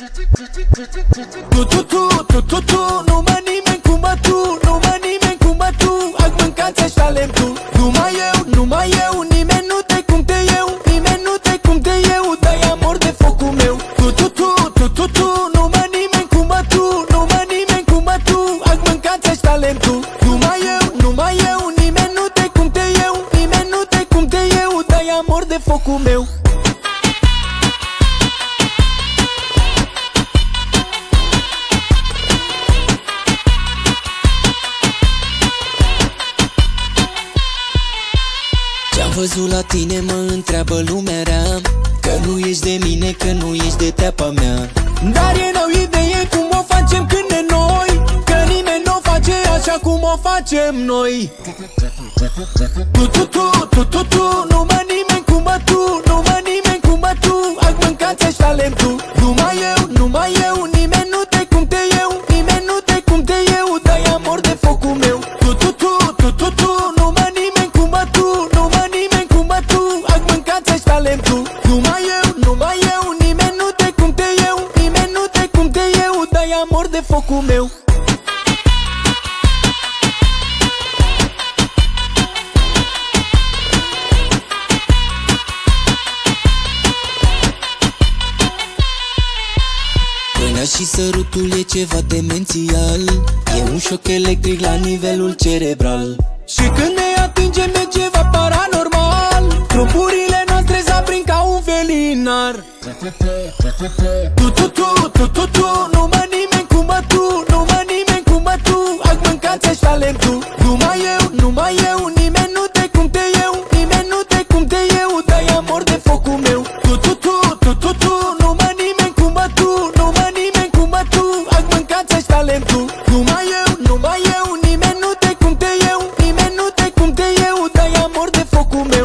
Numai nimeni cum bă tu, numai nimeni cum bă tu. Azi mâncați așa lemn tu. Numai eu, nimeni nu te cum te eu. Nimeni nu te cum te eu, dai amor de focul meu. Numai nimeni cum bă tu, numai nimeni cum bă tu. Azi mâncați așa lemn tu. Numai eu, nimeni nu te cum te eu. Nimeni nu te cum te eu, dai amor de focul meu. Ce-am văzut la tine mă întreabă lumea rea, că nu ești de mine, că nu ești de teapa mea. Dar ei n-au idee cum o facem când ne noi, că nimeni n-o face așa cum o facem noi. Numai nimeni cum bă tu, numai nimeni cum bă tu. Azi mâncați așa lemn tu. Numai eu, nimeni nu te cum te eu. Nimeni nu te cum te eu, dai amor de focul meu. Numai nimeni cum bă tu, numai nimeni cum bă tu. Azi mâncați așa lemn tu. Numai eu, nimeni nu te cum te eu. Nimeni nu te cum te eu, dai amor de focul meu. Pâinea și sărutul e ceva demențial, e un șoc electric la nivelul cerebral. Și când ne atingem e ceva paranormal, trupurile noastre s-aprind ca un felinar. Numai nimeni cum bă tu, numai nimeni cum bă tu. Azi mâncați așa lemn tu. Numai eu, nimeni nu te cum te eu. Nimeni nu te cum te eu, dai amor de focul meu. Numai nimeni cum bă tu, numai nimeni cum bă tu. Azi mâncați așa lemn tu. Numai eu, nimeni nu te cum te eu. Nimeni nu te cum te eu, dai amor de focul meu.